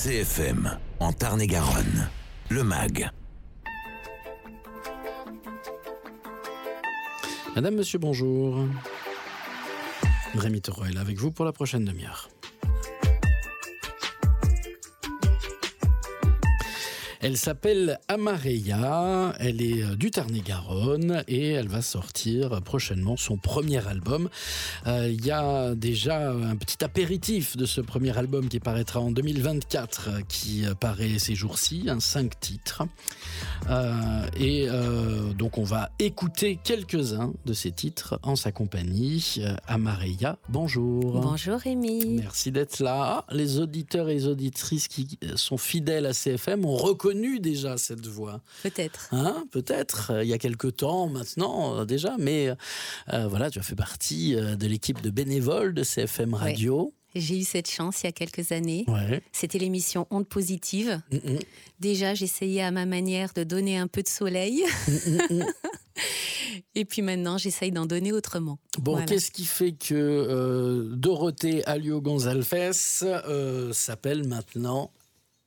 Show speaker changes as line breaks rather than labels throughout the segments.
CFM, en Tarn-et-Garonne, le MAG.
Madame, monsieur, bonjour. Rémi Taureau est là avec vous pour la prochaine demi-heure. Elle s'appelle Amareya, elle est du Tarn-et-Garonne et elle va sortir prochainement son premier album. Il y a déjà un petit apéritif de ce premier album qui paraîtra en 2024, qui paraît ces jours-ci, 5 titres. Donc on va écouter quelques-uns de ces titres en sa compagnie. Amareya, bonjour.
Bonjour Rémi.
Merci d'être là. Les auditeurs et les auditrices qui sont fidèles à CFM ont reconnu déjà cette voix.
Peut-être.
Peut-être, il y a quelque temps maintenant déjà, mais voilà, tu as fait partie de l'équipe de bénévoles de CFM Radio.
Ouais. J'ai eu cette chance il y a quelques années.
Ouais.
C'était l'émission Ondes Positives. Déjà, j'essayais à ma manière de donner un peu de soleil. Et puis maintenant, j'essaye d'en donner autrement.
Bon,
voilà.
Qu'est-ce qui fait que Dorothée Alio-Gonzalez s'appelle maintenant Amareya ?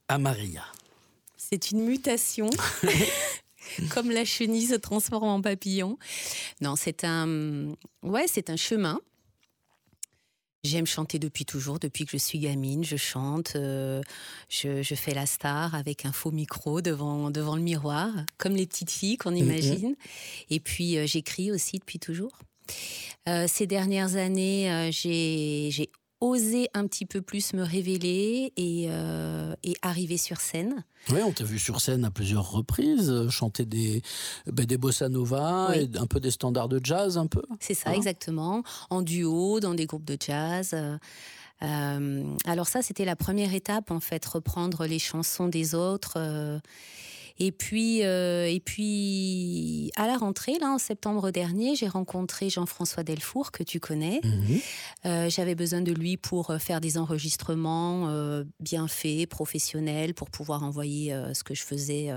C'est une mutation. Comme la chenille se transforme en papillon. Non, c'est un chemin. J'aime chanter depuis toujours, depuis que je suis gamine. Je chante, je fais la star avec un faux micro devant le miroir, comme les petites filles qu'on imagine. Et puis, j'écris aussi depuis toujours. Ces dernières années, j'ai osé un petit peu plus me révéler et arriver sur scène.
Oui, on t'a vu sur scène à plusieurs reprises, chanter des bossa nova,
Oui.
et un peu des standards de jazz, un peu.
C'est ça, exactement. En duo, dans des groupes de jazz. Alors ça, c'était la première étape, en fait, reprendre les chansons des autres. Et puis, à la rentrée, là, en septembre dernier, j'ai rencontré Jean-François Delfour, que tu connais. J'avais besoin de lui pour faire des enregistrements bien faits, professionnels, pour pouvoir envoyer ce que je faisais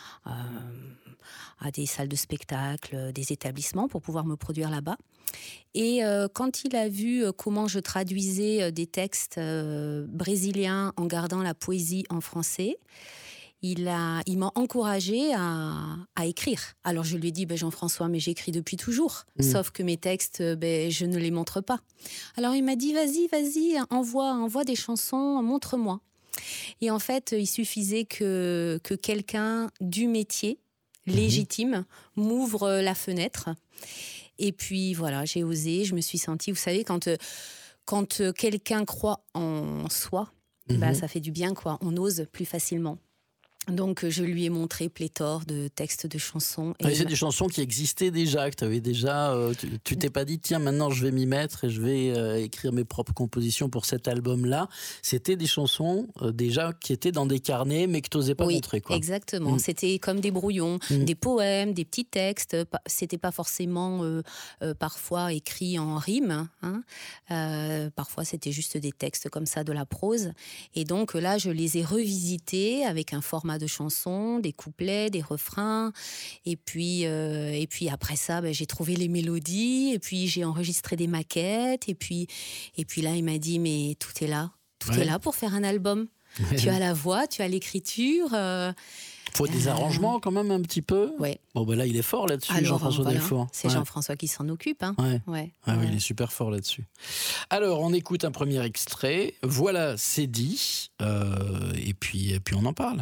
à des salles de spectacle, des établissements, pour pouvoir me produire là-bas. Et quand il a vu comment je traduisais des textes brésiliens en gardant la poésie en français, il m'a encouragée à écrire. Alors je lui ai dit, Jean-François, mais j'écris depuis toujours. Sauf que mes textes, je ne les montre pas. Alors il m'a dit, vas-y, envoie des chansons, montre-moi. Et en fait, il suffisait que quelqu'un du métier, légitime, m'ouvre la fenêtre. Et puis voilà, j'ai osé, je me suis sentie, vous savez, quand quelqu'un croit en soi, ça fait du bien, quoi. On ose plus facilement. Donc, je lui ai montré pléthore de textes de chansons.
Et c'est des chansons qui existaient déjà, que tu avais déjà... tu t'es pas dit, tiens, maintenant je vais m'y mettre et je vais écrire mes propres compositions pour cet album-là. C'était des chansons déjà qui étaient dans des carnets, mais que tu n'osais pas montrer, quoi.
Exactement. C'était comme des brouillons, des poèmes, des petits textes. C'était pas forcément parfois écrit en rime. Parfois, c'était juste des textes comme ça, de la prose. Et donc là, je les ai revisités avec un format de chansons, des couplets, des refrains, et puis après ça, j'ai trouvé les mélodies, et puis j'ai enregistré des maquettes, et puis là, il m'a dit, mais tout est là pour faire un album. Tu as la voix, tu as l'écriture.
Faut des arrangements quand même un petit peu.
Ouais.
Bon, là, il est fort là-dessus, Jean-François Delfour.
C'est Jean-François qui s'en occupe.
Oui, il est super fort là-dessus. Alors, on écoute un premier extrait. Voilà, c'est dit. Et puis on en parle.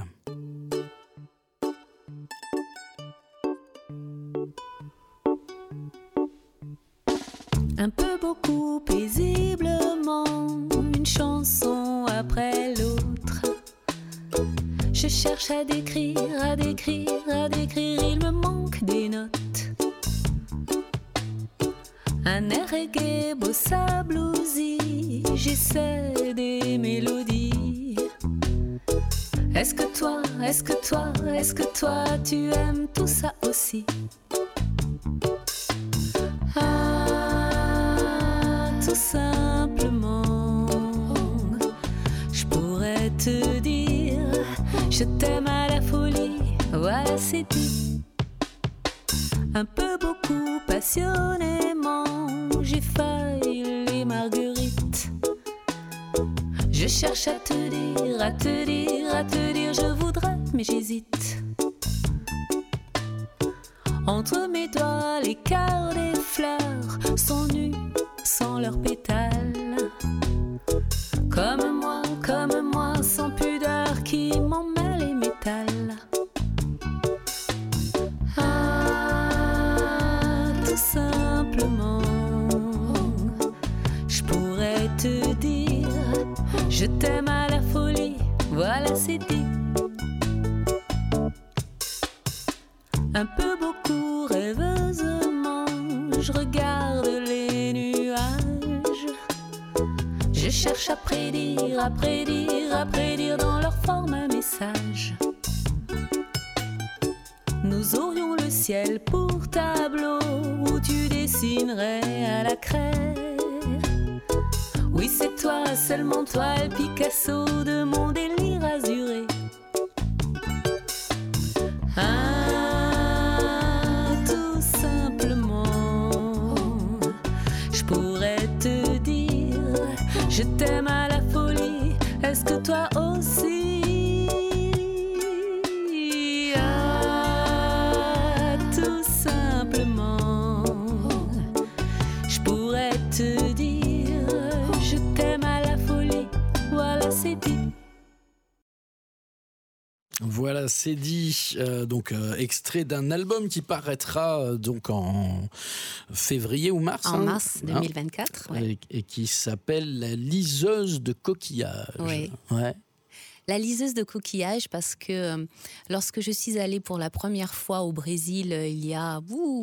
Un peu, beaucoup, paisiblement, une chanson après l'autre. Je cherche à décrire, il me manque des notes. Un air reggae, bossa, bluesy, j'essaie des mélodies. Est-ce que toi, tu aimes tout ça aussi? Tout simplement, je pourrais te dire, je t'aime à la folie, voilà c'est dit. Un peu, beaucoup, passionnément, j'ai failli les marguerites. Je Je cherche à te dire, à te dire, à te dire, je voudrais, mais j'hésite. Entre mes doigts, les cœurs des fleurs sont nus sans leurs pétales. Comme moi, sans pudeur qui m'en mêle les métals. Ah, tout simplement, je pourrais te dire, je t'aime à la folie, voilà c'est dit. Un peu beaucoup rêveusement, je regarde les nuages. Je cherche à prédire, à prédire, à prédire dans leur forme un message. Nous aurions le ciel pour tableau où tu dessinerais à la craie. Oui, c'est toi, seulement toi, le Picasso de mon délire azuré. Je t'aime à la folie, est-ce que toi aussi? Ah, tout simplement, je pourrais te dire, je t'aime à la folie, voilà c'est dit.
Voilà, c'est dit. Extrait d'un album qui paraîtra donc en février ou mars.
En mars 2024. Ouais.
Et qui s'appelle La liseuse de coquillages.
Oui.
Ouais.
La liseuse de coquillages, parce que lorsque je suis allée pour la première fois au Brésil il y a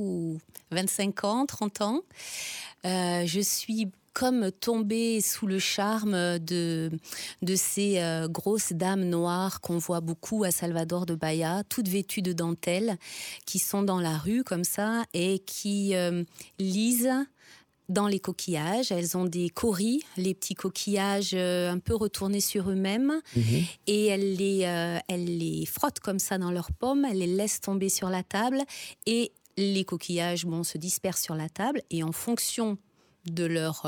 25 ans, 30 ans, je suis comme tombée sous le charme de ces grosses dames noires qu'on voit beaucoup à Salvador de Bahia, toutes vêtues de dentelle, qui sont dans la rue comme ça et qui lisent dans les coquillages. Elles ont des coris, les petits coquillages un peu retournés sur eux-mêmes, et elles les frottent comme ça dans leurs paumes, elles les laissent tomber sur la table, et les coquillages se dispersent sur la table, et en fonction de leur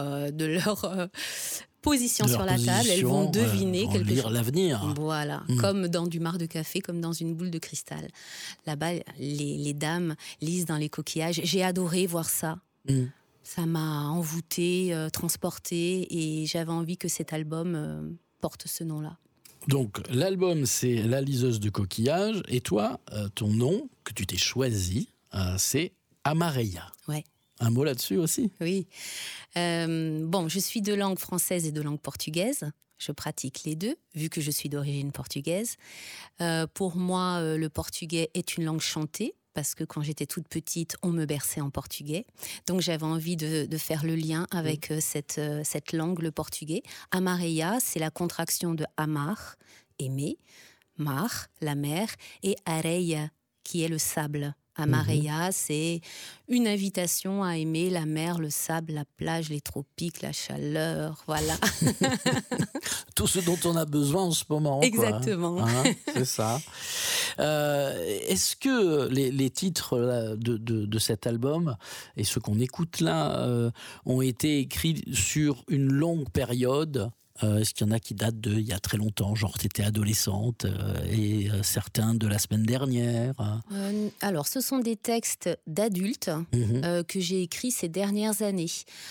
position sur la table, elles vont deviner quelque
lire
chose.
L'avenir.
Voilà, comme dans du marc de café, comme dans une boule de cristal. Là-bas, les dames lisent dans les coquillages. J'ai adoré voir ça. Ça m'a envoûtée, transportée, et j'avais envie que cet album porte ce nom-là.
Donc, l'album, c'est La liseuse de coquillages, et toi, ton nom que tu t'es choisi, c'est Amareia.
Ouais.
Un mot là-dessus aussi?
Oui. Je suis de langue française et de langue portugaise. Je pratique les deux, vu que je suis d'origine portugaise. Pour moi, le portugais est une langue chantée, parce que quand j'étais toute petite, on me berçait en portugais. Donc j'avais envie de faire le lien avec cette langue, le portugais. Amareia, c'est la contraction de amar, aimer, mar, la mer, et areia, qui est le sable. Amareia, c'est une invitation à aimer la mer, le sable, la plage, les tropiques, la chaleur, voilà.
Tout ce dont on a besoin en ce moment.
Exactement.
Quoi, hein, c'est ça. Est-ce que les titres là, de cet album et ceux qu'on écoute là ont été écrits sur une longue période? Est-ce qu'il y en a qui datent d'il y a très longtemps, genre t'étais adolescente, et certains de la semaine dernière?
Alors, ce sont des textes d'adultes que j'ai écrits ces dernières années.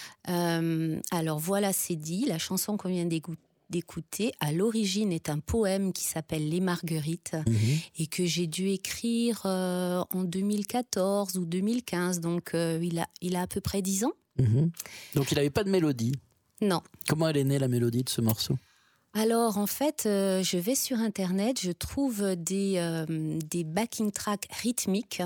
Alors, voilà, c'est dit, la chanson qu'on vient d'écouter, à l'origine, est un poème qui s'appelle Les Marguerites, et que j'ai dû écrire en 2014 ou 2015, donc il a à peu près 10 ans.
Donc, il n'avait pas de mélodie?
Non.
Comment elle est née, la mélodie de ce morceau?
Alors, en fait, je vais sur Internet, je trouve des backing tracks rythmiques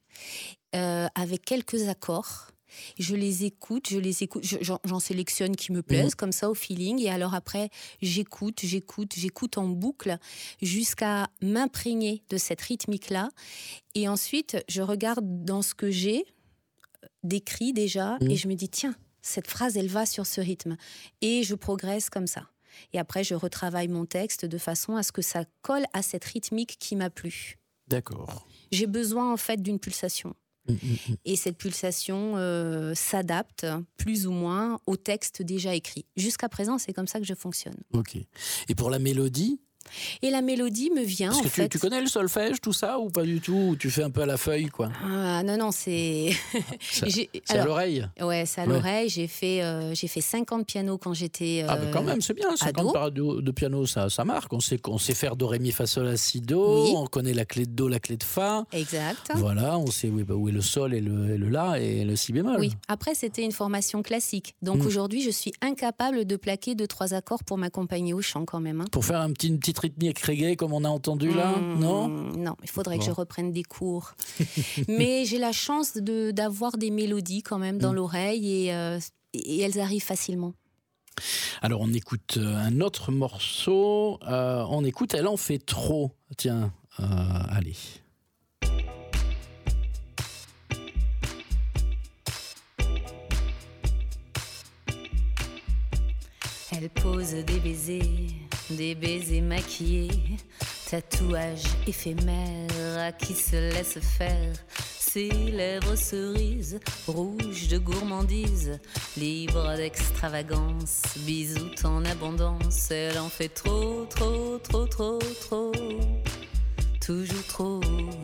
avec quelques accords. Je les écoute, j'en sélectionne qui me plaisent, comme ça, au feeling. Et alors après, j'écoute en boucle jusqu'à m'imprégner de cette rythmique-là. Et ensuite, je regarde dans ce que j'ai décrit déjà, et je me dis, tiens, cette phrase, elle va sur ce rythme. Et je progresse comme ça. Et après, je retravaille mon texte de façon à ce que ça colle à cette rythmique qui m'a plu.
D'accord.
J'ai besoin, en fait, d'une pulsation. Et cette pulsation s'adapte plus ou moins au texte déjà écrit. Jusqu'à présent, c'est comme ça que je fonctionne.
Ok. Et pour la mélodie ?
Et la mélodie me vient,
Parce
en
que
fait...
tu connais le solfège, tout ça, ou pas du tout ? Ou tu fais un peu à la feuille, quoi ?
Non, c'est...
C'est à l'oreille ?
Ouais, c'est à l'oreille. J'ai fait 5 ans de piano quand j'étais
mais quand même, c'est bien, 50 par de piano, ça marque. On sait faire do, ré, mi, fa, sol, la, si, do. Oui. On connaît la clé de do, la clé de fa.
Exact.
Voilà, on sait où est le sol et le la et le si bémol.
Oui, après, c'était une formation classique. Donc aujourd'hui, je suis incapable de plaquer 2-3 accords pour m'accompagner au chant quand même.
Pour faire une petite rythmique reggae comme on a entendu là, non ?
Non, il faudrait que je reprenne des cours. Mais j'ai la chance d'avoir des mélodies quand même dans l'oreille et elles arrivent facilement.
Alors on écoute un autre morceau, on écoute Elle en fait trop. Tiens, allez.
Elle pose des baisers maquillés, tatouages éphémères à qui se laisse faire. Ses lèvres cerises, rouges de gourmandise, libres d'extravagance, bisous en abondance. Elle en fait trop, trop, trop, trop, trop, toujours trop.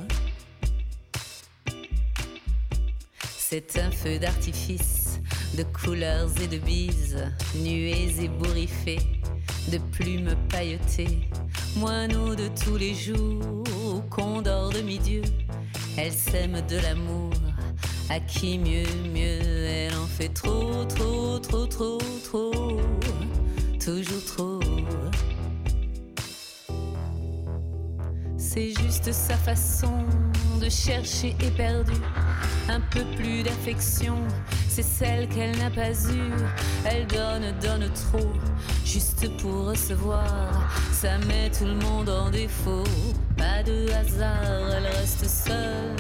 C'est un feu d'artifice, de couleurs et de bises, nuées ébouriffées, de plumes pailletées, moineaux de tous les jours, condor de mi-dieu. Elle sème de l'amour, à qui mieux, elle en fait trop, trop, trop, trop, trop, toujours trop. C'est juste sa façon de chercher éperdue un peu plus d'affection, c'est celle qu'elle n'a pas eue. Elle donne trop, juste pour recevoir. Ça met tout le monde en défaut, pas de hasard. Elle reste seule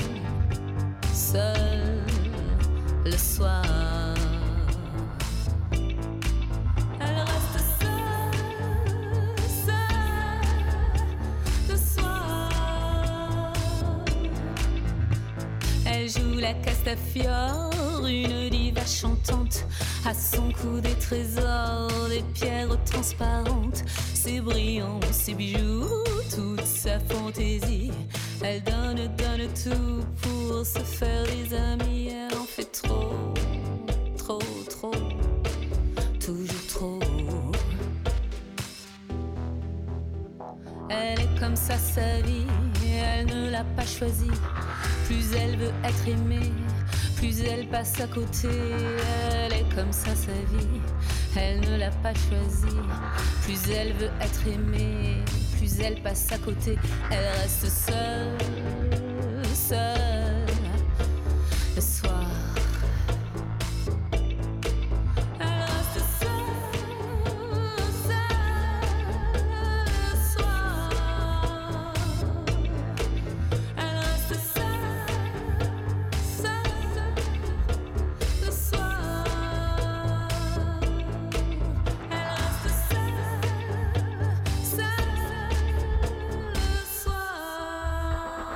le soir. Elle reste seule le soir. Elle joue la Castafiore, une diva chantante. À son cou des trésors, des pierres transparentes. Ses brillants, ses bijoux, toute sa fantaisie. Elle donne tout pour se faire des amis. Elle en fait trop, trop, trop, toujours trop. Elle est comme ça sa vie, elle ne l'a pas choisie. Plus elle veut être aimée, plus elle passe à côté. Elle est comme ça sa vie, elle ne l'a pas choisie. Plus elle veut être aimée, plus elle passe à côté. Elle reste seule le soir. Elle reste seule le soir. Elle reste seule le soir. Elle reste seule le soir.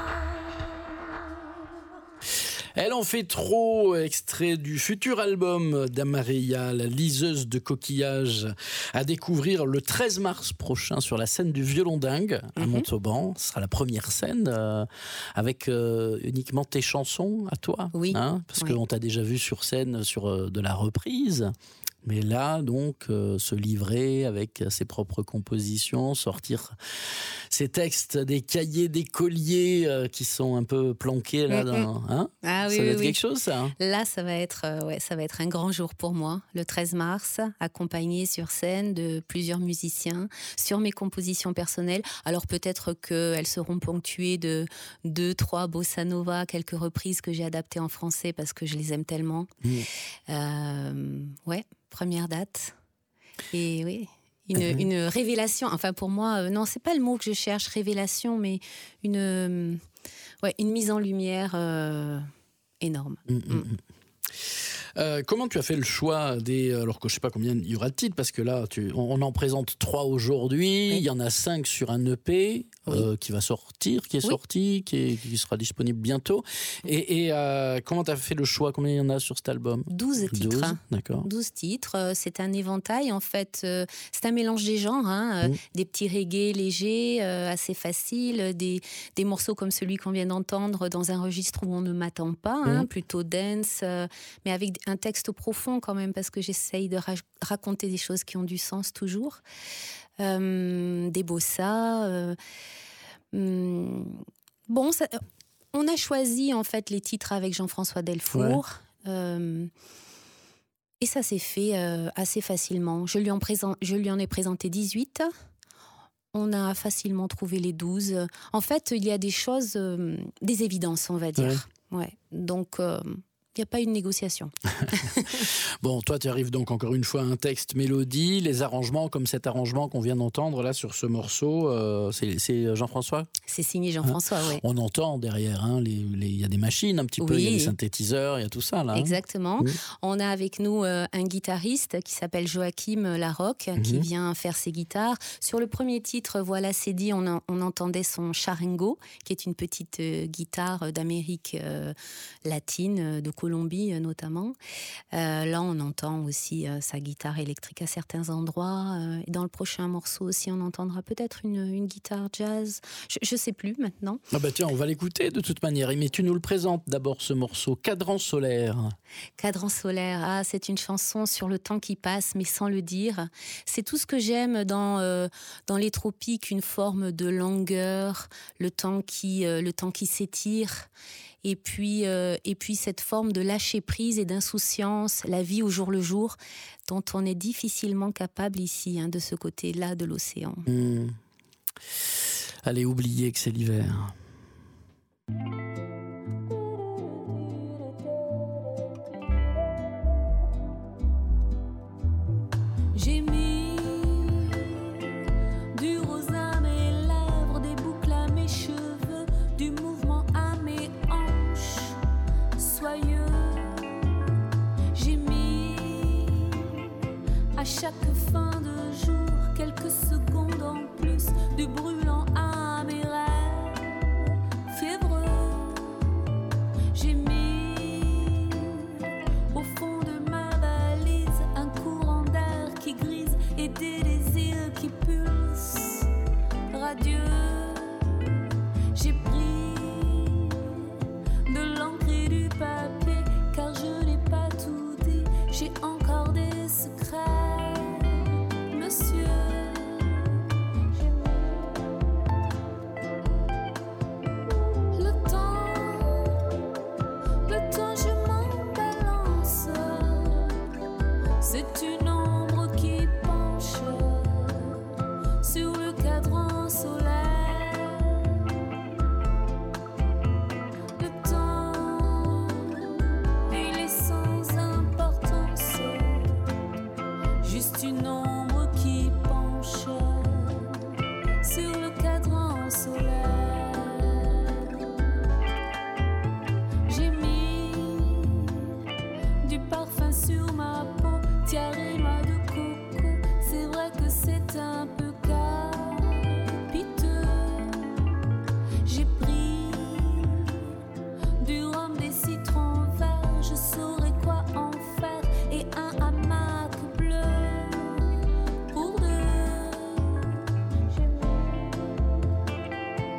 Elle en fait trop, extrait du futur album d'Amareya, la liseuse de coquillages, à découvrir le 13 mars prochain sur la scène du Violon Dingue à Montauban. Ce sera la première scène avec uniquement tes chansons à toi.
Oui.
Hein, parce qu'on t'a déjà vu sur scène sur de la reprise. Mais là, donc, se livrer avec ses propres compositions, sortir ses textes des cahiers, des colliers qui sont un peu planqués là. Hein,
ah, oui,
ça va être
oui.
quelque chose, ça. Hein.
Là, ça va être un grand jour pour moi, le 13 mars, accompagné sur scène de plusieurs musiciens sur mes compositions personnelles. Alors peut-être qu'elles seront ponctuées de 2-3 bossa nova, quelques reprises que j'ai adaptées en français parce que je les aime tellement. Première date. Et oui, une révélation. Enfin, pour moi, non, c'est pas le mot que je cherche, révélation, mais une mise en lumière énorme.
Comment tu as fait le choix des... Alors que je ne sais pas combien il y aura de titres, parce que là, on en présente 3 aujourd'hui, il y en a 5 sur un EP qui va sortir, qui est sorti, qui sera disponible bientôt. Et comment tu as fait le choix? Combien il y en a sur cet album?
12 titres.
12, d'accord.
12 titres. C'est un éventail, en fait. C'est un mélange des genres. Des petits reggae légers, assez faciles. Des morceaux comme celui qu'on vient d'entendre dans un registre où on ne m'attend pas, plutôt dance, mais avec un texte profond quand même, parce que j'essaye de raconter des choses qui ont du sens toujours. Des bossa. On a choisi en fait les titres avec Jean-François Delfour. Et ça s'est fait assez facilement. Je lui en ai présenté 18. On a facilement trouvé les 12. En fait, il y a des choses, des évidences, on va dire. Ouais. Donc, il n'y a pas eu de négociation.
Bon, toi, tu arrives donc encore une fois à un texte, mélodie, les arrangements, comme cet arrangement qu'on vient d'entendre là sur ce morceau, c'est Jean-François?
C'est signé Jean-François, oui.
On entend derrière, il y a des machines un petit peu, il y a des synthétiseurs, il y a tout ça là.
Exactement. On a avec nous un guitariste qui s'appelle Joachim Larocque, qui vient faire ses guitares. Sur le premier titre, Voilà, c'est dit, on entendait son charango, qui est une petite guitare d'Amérique latine, de Colombie notamment. Là, on entend aussi sa guitare électrique à certains endroits. Et dans le prochain morceau aussi, on entendra peut-être une guitare jazz. Je ne sais plus maintenant.
Ah bah tiens, on va l'écouter de toute manière. Mais tu nous le présentes d'abord, ce morceau, Cadran solaire.
Cadran solaire, c'est une chanson sur le temps qui passe, mais sans le dire. C'est tout ce que j'aime dans les tropiques, une forme de langueur, le temps qui s'étire. Et puis cette forme de lâcher prise et d'insouciance, la vie au jour le jour, dont on est difficilement capable ici, de ce côté-là de l'océan.
Allez, oubliez que c'est l'hiver.
J'ai mis du rose à mes lèvres, des boucles à mes cheveux, du mouvement à mes hanches soyeux. J'ai mis à chaque fin de jour quelques secondes en plus, du brûlant à mes rêves fiévreux. J'ai mis au fond de ma valise un courant d'air qui grise et des désirs qui pulsent radieux. J'ai pris de l'encre et du papier, car je n'ai pas tout dit. J'ai encore des secrets, monsieur. Le temps, je m'en balance. C'est une ombre qui penche sur le cadran solaire. Le temps, il est sans importance. Juste une ombre qui penche sur le cadran solaire. J'ai mis du parfum sur ma peau, tiarima de coco. C'est vrai que c'est un peu capiteux. J'ai pris du rhum, des citrons verts, je saurais quoi en faire, et un hamac bleu pour deux. J'ai mis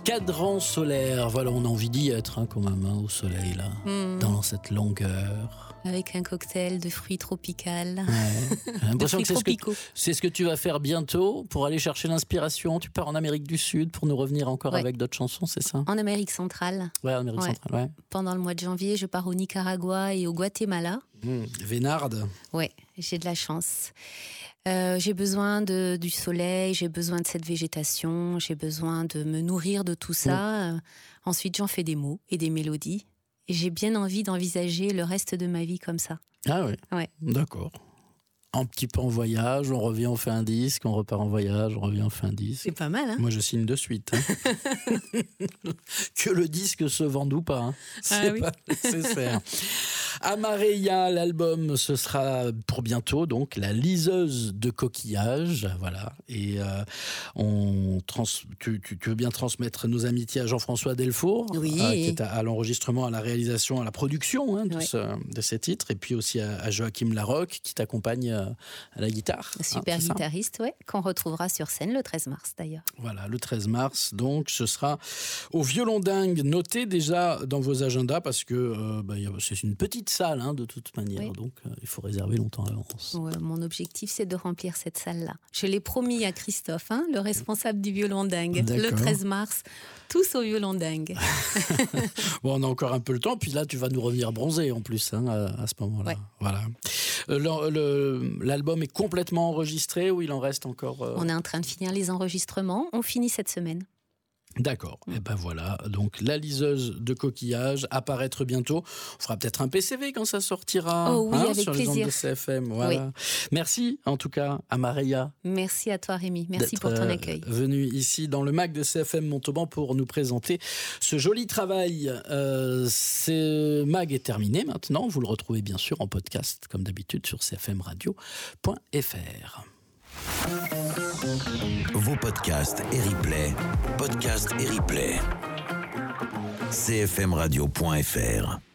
Cadran solaire, voilà, on a envie d'y être quand même, au soleil, là, dans cette longueur.
Avec un cocktail de fruits tropicaux.
Ouais. J'ai l'impression que c'est ce que tu vas faire bientôt pour aller chercher l'inspiration. Tu pars en Amérique du Sud pour nous revenir encore avec d'autres chansons, c'est ça?
En Amérique centrale.
Ouais, en Amérique centrale, ouais.
Pendant le mois de janvier, je pars au Nicaragua et au Guatemala.
Vénarde.
Ouais, j'ai de la chance. J'ai besoin du soleil, j'ai besoin de cette végétation, j'ai besoin de me nourrir de tout ça. Ensuite, j'en fais des mots et des mélodies. Et j'ai bien envie d'envisager le reste de ma vie comme ça.
Ah oui, ouais. D'accord. Un petit peu en voyage, on revient, on fait un disque, on repart en voyage, on revient, on fait un disque.
C'est pas mal, hein?
Moi, je signe de suite. Que le disque se vende ou pas, hein. C'est pas nécessaire. Amareya, l'album, ce sera pour bientôt, donc la liseuse de coquillages, voilà. Et tu veux bien transmettre nos amitiés à Jean-François Delfour, qui est à l'enregistrement, à la réalisation, à la production de ces titres, et puis aussi à Joachim Larocque qui t'accompagne à la guitare.
Super guitariste, qu'on retrouvera sur scène le 13 mars d'ailleurs.
Voilà, le 13 mars, donc ce sera au Violon Dingue. Notez déjà dans vos agendas parce que c'est une petite salle de toute manière, donc il faut réserver longtemps à l'avance.
Ouais, mon objectif, c'est de remplir cette salle-là. Je l'ai promis à Christophe, le responsable du Violon Dingue. D'accord. Le 13 mars, tous au Violon Dingue.
Bon, on a encore un peu le temps, puis là tu vas nous revenir bronzer en plus à ce moment-là. Ouais. Voilà. L'album est complètement enregistré ou il en reste encore
On est en train de finir les enregistrements, on finit cette semaine.
D'accord, et ben voilà, donc la liseuse de coquillages, apparaître bientôt. On fera peut-être un PCV quand ça sortira
avec
sur les ondes
plaisir.
de CFM. Voilà. Oui. Merci en tout cas Amareya.
Merci à toi Rémi, merci pour ton accueil.
Venu ici dans le MAG de CFM Montauban pour nous présenter ce joli travail. Ce MAG est terminé maintenant, vous le retrouvez bien sûr en podcast comme d'habitude sur cfmradio.fr.
Vos podcasts et replays, cfmradio.fr.